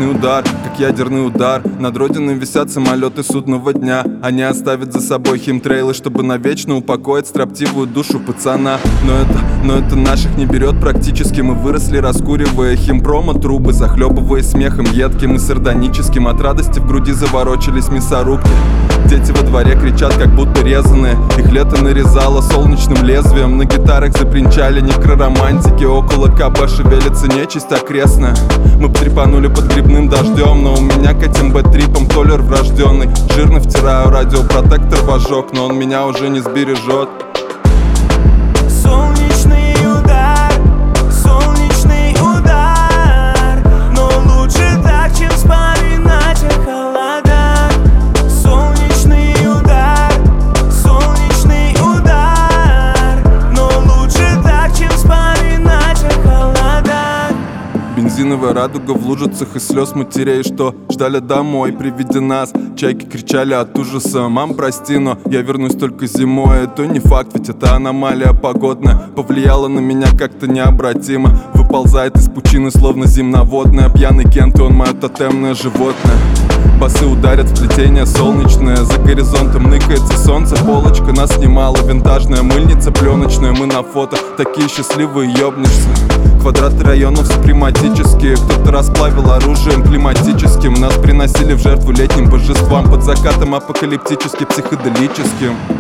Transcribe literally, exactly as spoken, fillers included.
солнечный удар, как ядерный удар. Над родиной висят самолеты судного дня. Они оставят за собой химтрейлы, чтобы навечно упокоить строптивую душу пацана. Но это, но это наших не берет практически. Мы выросли, раскуривая химпрома трубы, захлебываясь смехом едким и сардоническим. От радости в груди заворочились мясорубки. Дети во дворе кричат, как будто резаные. Их лето нарезало солнечным лезвием. На гитарах запринчали некроромантики. Около КБ шевелится нечисть окрестная. Мы потрепанули под грибным дождем, но у меня к этим бэт-трипам толер врожденный. Жирно втираю радиопротектор в ожог, но он меня уже не сбережет. Солнечный удар, солнечный удар, но лучше так, чем вспоминать о холодах. Солнечный удар, солнечный удар, но лучше так, чем вспоминать о холодах. Бензиновая радуга в лужицах из слез матерей, что ждали домой при виде нас. Чайки кричали от ужаса: мам, прости, но я вернусь только зимой. Это не факт, ведь это аномалия погодная. Повлияла на меня как-то необратимо. Выползает из пучины, словно земноводная. Пьяный Кент, он мое тотемное животное. Басы ударят в плетение солнечное. За горизонтом ныкается солнце. Полочка нас снимала, винтажная мыльница пленочная. Мы на фото такие счастливые, ёбнешься. Квадраты районов супрематические. Кто-то расплавил оружием климатическим. Нас приносили в жертву летним божествам под закатом апокалиптически психоделическим.